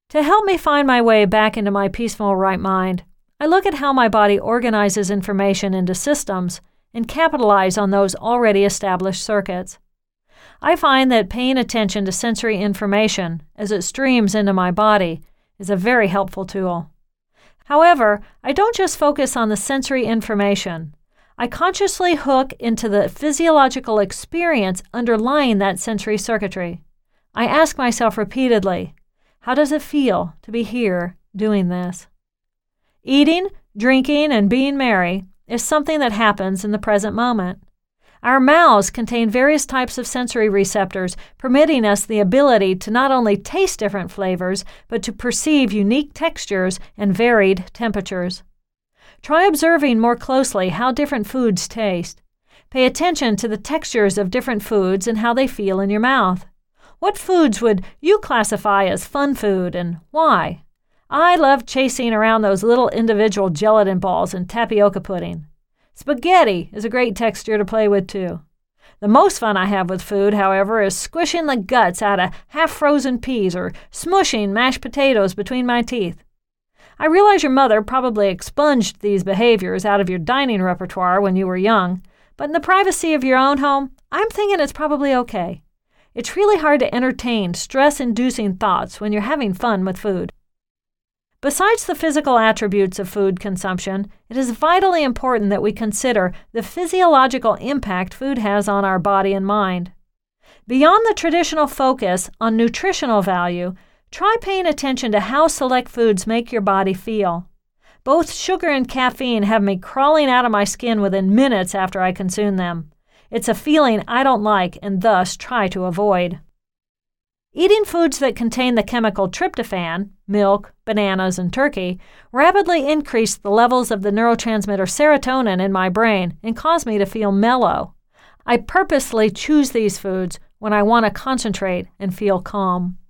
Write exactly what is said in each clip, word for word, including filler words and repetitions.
To help me find my way back into my peaceful right mind, I look at how my body organizes information into systems and capitalize on those already established circuits. I find that paying attention to sensory information as it streams into my body is a very helpful tool. However, I don't just focus on the sensory information. I consciously hook into the physiological experience underlying that sensory circuitry. I ask myself repeatedly, how does it feel to be here doing this? Eating, drinking, and being merry is something that happens in the present moment. Our mouths contain various types of sensory receptors, permitting us the ability to not only taste different flavors, but to perceive unique textures and varied temperatures. Try observing more closely how different foods taste. Pay attention to the textures of different foods and how they feel in your mouth. What foods would you classify as fun food and why? I love chasing around those little individual gelatin balls in tapioca pudding. Spaghetti is a great texture to play with too. The most fun I have with food, however, is squishing the guts out of half-frozen peas or smushing mashed potatoes between my teeth. I realize your mother probably expunged these behaviors out of your dining repertoire when you were young, but in the privacy of your own home, I'm thinking it's probably okay. It's really hard to entertain stress-inducing thoughts when you're having fun with food. Besides the physical attributes of food consumption, it is vitally important that we consider the physiological impact food has on our body and mind. Beyond the traditional focus on nutritional value, try paying attention to how select foods make your body feel. Both sugar and caffeine have me crawling out of my skin within minutes after I consume them. It's a feeling I don't like and thus try to avoid. Eating foods that contain the chemical tryptophan, milk, bananas, and turkey, rapidly increase the levels of the neurotransmitter serotonin in my brain and cause me to feel mellow. I purposely choose these foods when I want to concentrate and feel calm.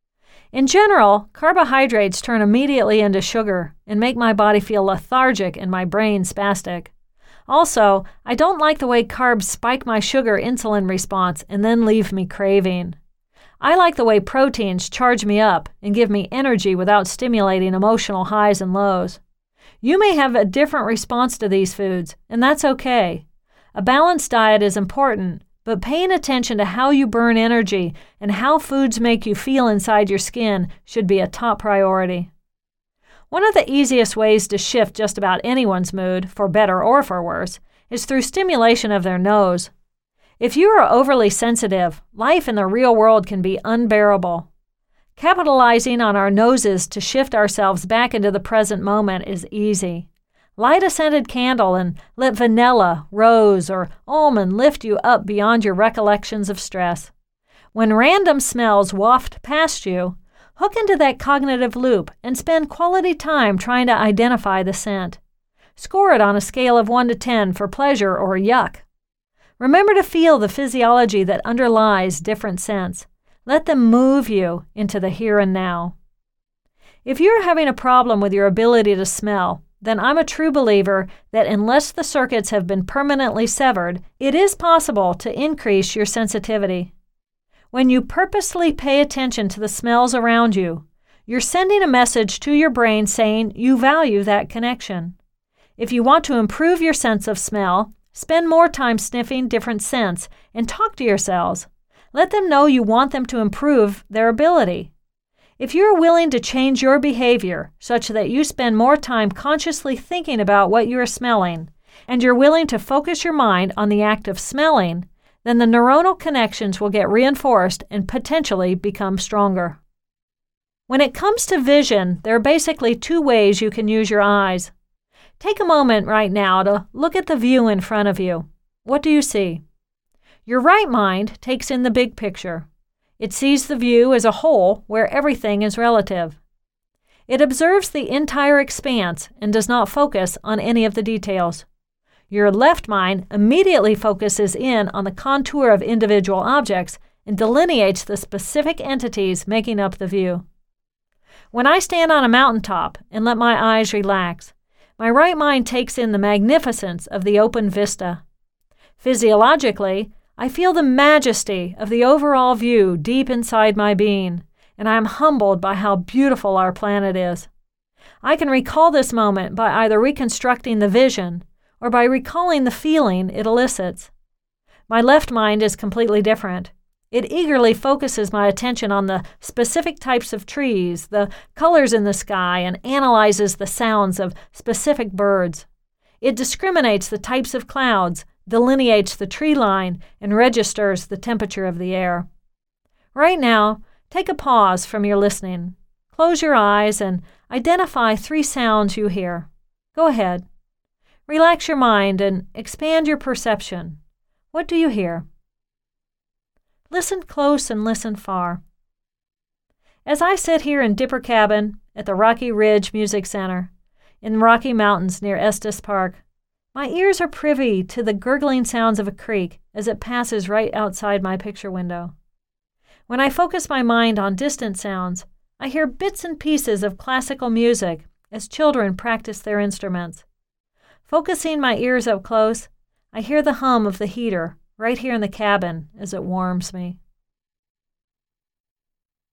In general, carbohydrates turn immediately into sugar and make my body feel lethargic and my brain spastic. Also, I don't like the way carbs spike my sugar insulin response and then leave me craving. I like the way proteins charge me up and give me energy without stimulating emotional highs and lows. You may have a different response to these foods, and that's okay. A balanced diet is important, but paying attention to how you burn energy and how foods make you feel inside your skin should be a top priority. One of the easiest ways to shift just about anyone's mood, for better or for worse, is through stimulation of their nose. If you are overly sensitive, life in the real world can be unbearable. Capitalizing on our noses to shift ourselves back into the present moment is easy. Light a scented candle and let vanilla, rose, or almond lift you up beyond your recollections of stress. When random smells waft past you, hook into that cognitive loop and spend quality time trying to identify the scent. Score it on a scale of one to ten for pleasure or yuck. Remember to feel the physiology that underlies different scents. Let them move you into the here and now. If you're having a problem with your ability to smell, then I'm a true believer that unless the circuits have been permanently severed, it is possible to increase your sensitivity. When you purposely pay attention to the smells around you, you're sending a message to your brain saying you value that connection. If you want to improve your sense of smell, spend more time sniffing different scents and talk to yourselves. Let them know you want them to improve their ability. If you're willing to change your behavior such that you spend more time consciously thinking about what you are smelling, and you're willing to focus your mind on the act of smelling, then the neuronal connections will get reinforced and potentially become stronger. When it comes to vision, there are basically two ways you can use your eyes. Take a moment right now to look at the view in front of you. What do you see? Your right mind takes in the big picture. It sees the view as a whole where everything is relative. It observes the entire expanse and does not focus on any of the details. Your left mind immediately focuses in on the contour of individual objects and delineates the specific entities making up the view. When I stand on a mountaintop and let my eyes relax, my right mind takes in the magnificence of the open vista. Physiologically, I feel the majesty of the overall view deep inside my being, and I am humbled by how beautiful our planet is. I can recall this moment by either reconstructing the vision or by recalling the feeling it elicits. My left mind is completely different. It eagerly focuses my attention on the specific types of trees, the colors in the sky, and analyzes the sounds of specific birds. It discriminates the types of clouds, delineates the tree line, and registers the temperature of the air. Right now, take a pause from your listening. Close your eyes and identify three sounds you hear. Go ahead. Relax your mind and expand your perception. What do you hear? Listen close and listen far. As I sit here in Dipper Cabin at the Rocky Ridge Music Center in the Rocky Mountains near Estes Park, my ears are privy to the gurgling sounds of a creek as it passes right outside my picture window. When I focus my mind on distant sounds, I hear bits and pieces of classical music as children practice their instruments. Focusing my ears up close, I hear the hum of the heater right here in the cabin as it warms me.